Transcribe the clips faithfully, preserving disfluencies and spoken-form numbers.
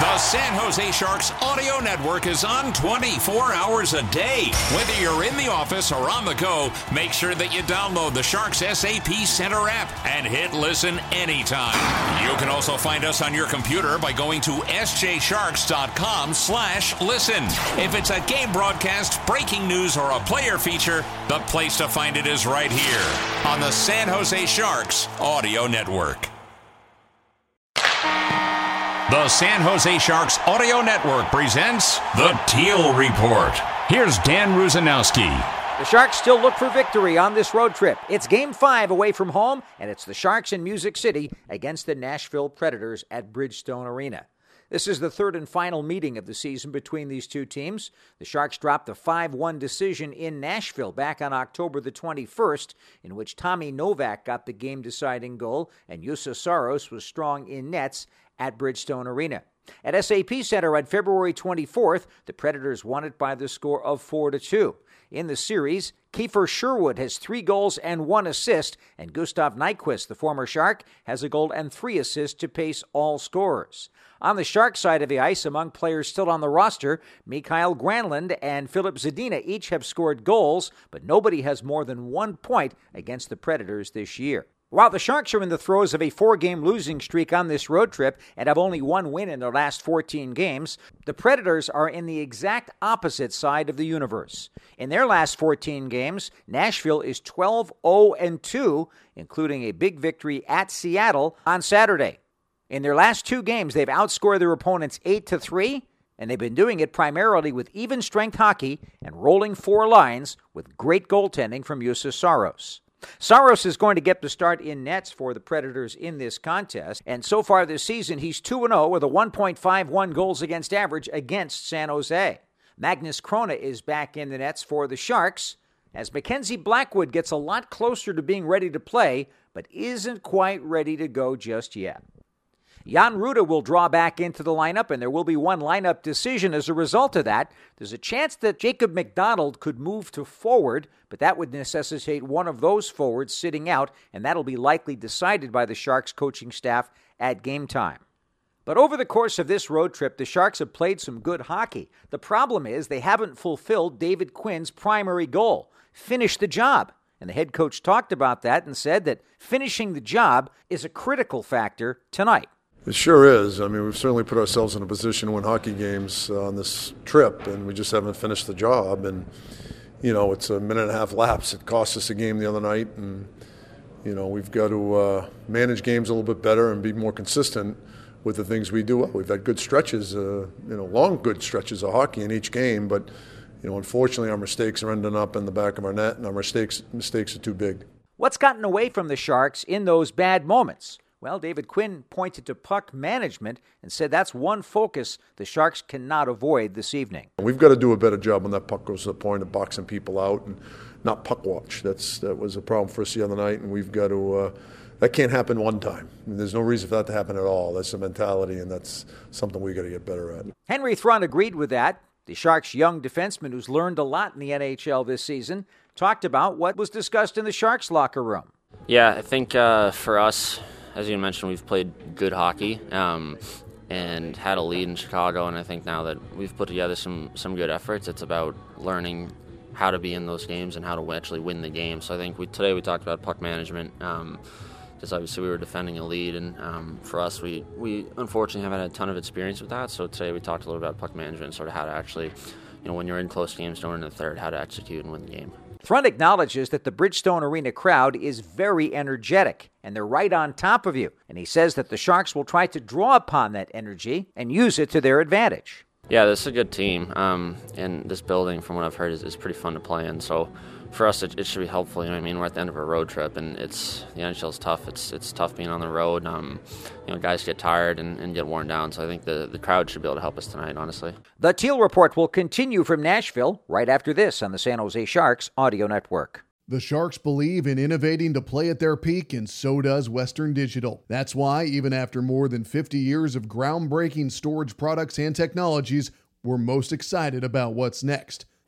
The San Jose Sharks Audio Network is on twenty-four hours a day. Whether you're in the office or on the go, make sure that you download the Sharks S A P Center app and hit listen anytime. You can also find us on your computer by going to s j sharks dot com slash listen. If it's a game broadcast, breaking news, or a player feature, the place to find it is right here on the San Jose Sharks Audio Network. The San Jose Sharks Audio Network presents The Teal Report. Here's Dan Rusanowski. The Sharks still look for victory on this road trip. It's Game five away from home, and it's the Sharks in Music City against the Nashville Predators at Bridgestone Arena. This is the third and final meeting of the season between these two teams. The Sharks dropped a five one decision in Nashville back on October the twenty-first, in which Tommy Novak got the game-deciding goal, and Juuse Saros was strong in nets at Bridgestone Arena. At S A P Center on February twenty-fourth, the Predators won it by the score of four to two. In the series, Kiefer Sherwood has three goals and one assist, and Gustav Nyquist, the former Shark, has a goal and three assists to pace all scorers. On the Shark side of the ice, among players still on the roster, Mikael Granlund and Filip Zadina each have scored goals, but nobody has more than one point against the Predators this year. While the Sharks are in the throes of a four-game losing streak on this road trip and have only one win in their last fourteen games, the Predators are in the exact opposite side of the universe. In their last fourteen games, Nashville is twelve oh two, including a big victory at Seattle on Saturday. In their last two games, they've outscored their opponents eight to three, and they've been doing it primarily with even-strength hockey and rolling four lines with great goaltending from Juuse Saros. Saros is going to get the start in nets for the Predators in this contest, and so far this season, he's two and oh with a one point five one goals against average against San Jose. Magnus Krona is back in the nets for the Sharks, as Mackenzie Blackwood gets a lot closer to being ready to play, but isn't quite ready to go just yet. Jan Rutta will draw back into the lineup, and there will be one lineup decision as a result of that. There's a chance that Jacob McDonald could move to forward, but that would necessitate one of those forwards sitting out, and that'll be likely decided by the Sharks coaching staff at game time. But over the course of this road trip, the Sharks have played some good hockey. The problem is they haven't fulfilled David Quinn's primary goal, finish the job. And the head coach talked about that and said that finishing the job is a critical factor tonight. It sure is. I mean, we've certainly put ourselves in a position to win hockey games uh, on this trip, and we just haven't finished the job. And, you know, it's a minute and a half lapse. It cost us a game the other night, and, you know, we've got to uh, manage games a little bit better and be more consistent with the things we do well. We've had good stretches, uh, you know, long good stretches of hockey in each game, but, you know, unfortunately our mistakes are ending up in the back of our net, and our mistakes mistakes are too big. What's gotten away from the Sharks in those bad moments? Well, David Quinn pointed to puck management and said that's one focus the Sharks cannot avoid this evening. We've got to do a better job when that puck goes to the point of boxing people out and not puck watch. That's That was a problem for us the other night, and we've got to uh, – that can't happen one time. I mean, there's no reason for that to happen at all. That's a mentality, and that's something we've got to get better at. Henry Thrun agreed with that. The Sharks' young defenseman, who's learned a lot in the N H L this season, talked about what was discussed in the Sharks' locker room. Yeah, I think uh, for us – as you mentioned, we've played good hockey um, and had a lead in Chicago, and I think now that we've put together some, some good efforts, it's about learning how to be in those games and how to actually win the game. So I think we, today we talked about puck management, um, because obviously we were defending a lead, and um, for us, we, we unfortunately haven't had a ton of experience with that. So today we talked a little about puck management and sort of how to actually, you know, when you're in close games, during the third, how to execute and win the game. Thrun acknowledges that the Bridgestone Arena crowd is very energetic, and they're right on top of you. And he says that the Sharks will try to draw upon that energy and use it to their advantage. Yeah, this is a good team, um, and this building, from what I've heard, is, is pretty fun to play in. So for us, it, it should be helpful. You know what I mean? We're at the end of a road trip, and it's the N H L is tough. It's it's tough being on the road. Um, you know, guys get tired and, and get worn down. So I think the, the crowd should be able to help us tonight, honestly. The Teal Report will continue from Nashville right after this on the San Jose Sharks Audio Network. The Sharks believe in innovating to play at their peak, and so does Western Digital. That's why, even after more than fifty years of groundbreaking storage products and technologies, we're most excited about what's next.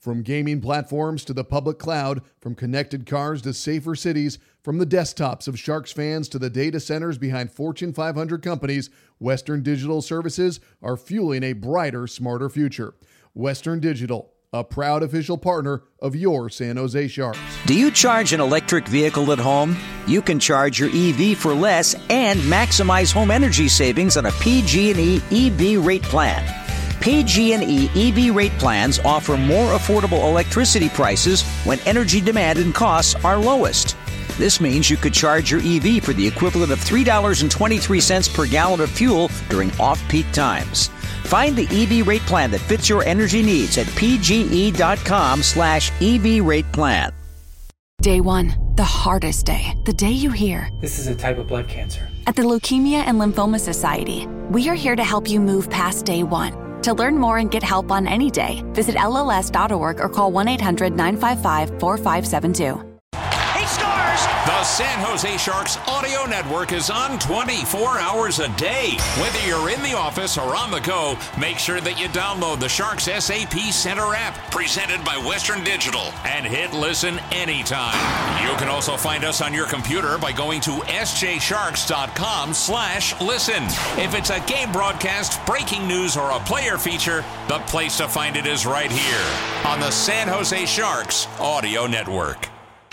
From gaming platforms to the public cloud, from connected cars to safer cities, from the desktops of Sharks fans to the data centers behind Fortune five hundred companies, Western Digital services are fueling a brighter, smarter future. Western Digital, a proud official partner of your San Jose Sharks. Do you charge an electric vehicle at home? You can charge your E V for less and maximize home energy savings on a P G and E E V rate plan. P G and E E V rate plans offer more affordable electricity prices when energy demand and costs are lowest. This means you could charge your E V for the equivalent of three dollars and twenty-three cents per gallon of fuel during off-peak times. Find the E V rate plan that fits your energy needs at pge.com slash EV rate plan. Day one, the hardest day. The day you hear, "This is a type of blood cancer." At the Leukemia and Lymphoma Society, we are here to help you move past day one. To learn more and get help on any day, visit L L S dot org or call one eight hundred nine five five four five seven two. He scores! The San Jose Sharks Audio Network is on twenty-four hours a day. Whether you're in the office or on the go, make sure that you download the Sharks S A P Center app, presented by Western Digital, and hit listen anytime. You can also find us on your computer by going to s j sharks dot com slash listen. If it's a game broadcast, breaking news, or a player feature, the place to find it is right here on the San Jose Sharks Audio Network.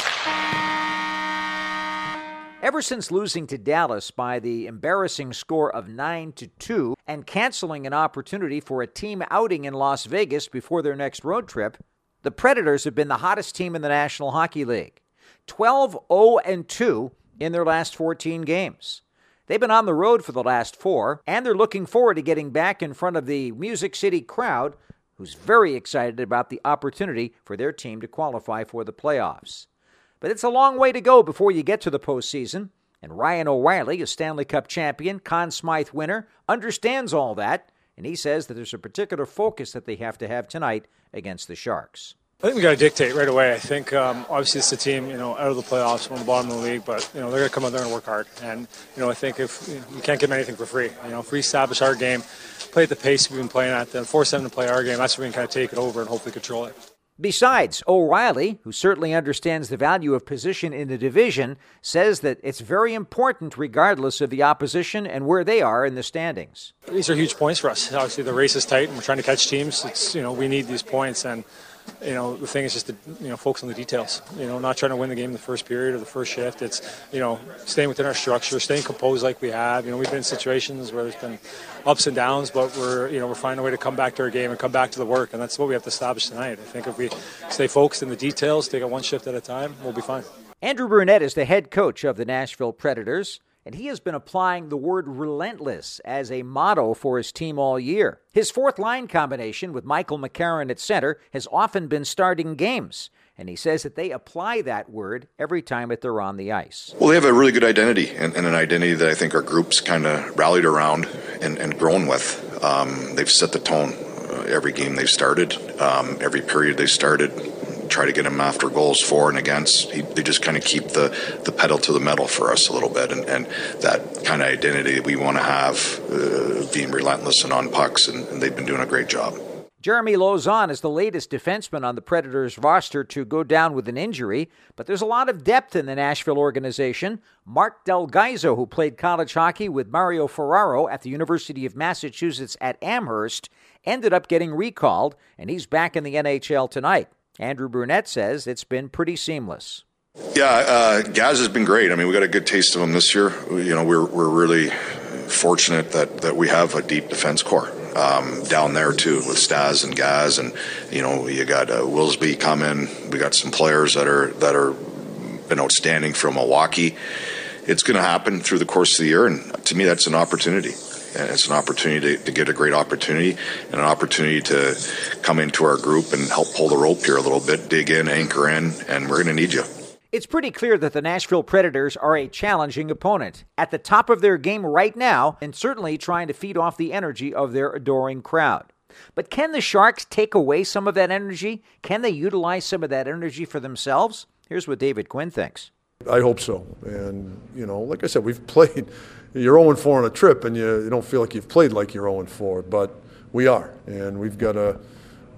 Ever since losing to Dallas by the embarrassing score of nine to two and canceling an opportunity for a team outing in Las Vegas before their next road trip, the Predators have been the hottest team in the National Hockey League. twelve oh and two in their last fourteen games. They've been on the road for the last four, and they're looking forward to getting back in front of the Music City crowd, who's very excited about the opportunity for their team to qualify for the playoffs. But it's a long way to go before you get to the postseason, and Ryan O'Reilly, a Stanley Cup champion, Conn Smythe winner, understands all that, and he says that there's a particular focus that they have to have tonight against the Sharks. I think we got to dictate right away. I think um, obviously it's a team, you know, out of the playoffs, on the bottom of the league, but you know they're going to come out there and work hard. And you know, I think if you know, we can't give them anything for free, you know, if we establish our game, play at the pace we've been playing at, then force them to play our game. That's when we can kind of take it over and hopefully control it. Besides, O'Reilly, who certainly understands the value of position in the division, says that it's very important regardless of the opposition and where they are in the standings. These are huge points for us. Obviously, the race is tight, and we're trying to catch teams. It's you know we need these points, and you know the thing is just to you know focus on the details. You know, not trying to win the game in the first period or the first shift. It's you know staying within our structure, staying composed like we have. You know, we've been in situations where there's been ups and downs, but we're you know we're finding a way to come back to our game and come back to the work, and that's what we have to establish tonight. I think if we stay focused in the details, take it one shift at a time, we'll be fine. Andrew Brunette is the head coach of the Nashville Predators, and he has been applying the word relentless as a motto for his team all year. His fourth line combination with Michael McCarron at center has often been starting games, and he says that they apply that word every time that they're on the ice. Well, they have a really good identity, and, and an identity that I think our group's kind of rallied around and, and grown with. Um, they've set the tone uh, every game they've started, um, every period they started. Try to get them after goals for and against. He, they just kind of keep the, the pedal to the metal for us a little bit, and, and that kind of identity that we want to have, uh, being relentless and on pucks, and, and they've been doing a great job. Jeremy Lauzon is the latest defenseman on the Predators roster to go down with an injury, but there's a lot of depth in the Nashville organization. Mark Del Gaizo, who played college hockey with Mario Ferraro at the University of Massachusetts at Amherst, ended up getting recalled, and he's back in the N H L tonight. Andrew Brunette says it's been pretty seamless. Yeah, uh, Gaz has been great. I mean, we got a good taste of him this year. You know, we're we're really fortunate that, that we have a deep defense core um, down there too, with Stas and Gaz, and you know, you got uh, Willsby come in. We got some players that are that are been outstanding from Milwaukee. It's going to happen through the course of the year, and to me, that's an opportunity. And it's an opportunity to, to get a great opportunity and an opportunity to come into our group and help pull the rope here a little bit, dig in, anchor in, and we're going to need you. It's pretty clear that the Nashville Predators are a challenging opponent, at the top of their game right now, and certainly trying to feed off the energy of their adoring crowd. But can the Sharks take away some of that energy? Can they utilize some of that energy for themselves? Here's what David Quinn thinks. I hope so. And, you know, like I said, we've played, you're oh and four on a trip, and you, you don't feel like you've played like you're oh and four, but we are. And we've got to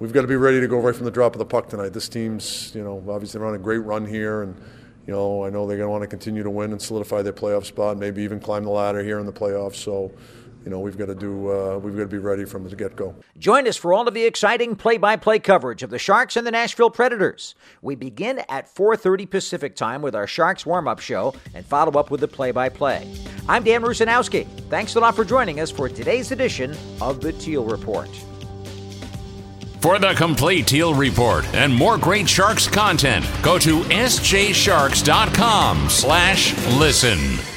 we've got to be ready to go right from the drop of the puck tonight. This team's, you know, obviously they're on a great run here, and you know, I know they're going to want to continue to win and solidify their playoff spot, maybe even climb the ladder here in the playoffs. So, you know, we've got to do, uh, we've got to be ready from the get-go. Join us for all of the exciting play-by-play coverage of the Sharks and the Nashville Predators. We begin at four thirty Pacific time with our Sharks warm-up show and follow up with the play-by-play. I'm Dan Rusanowski. Thanks a lot for joining us for today's edition of the Teal Report. For the complete Teal Report and more great Sharks content, go to s j sharks dot com slash listen.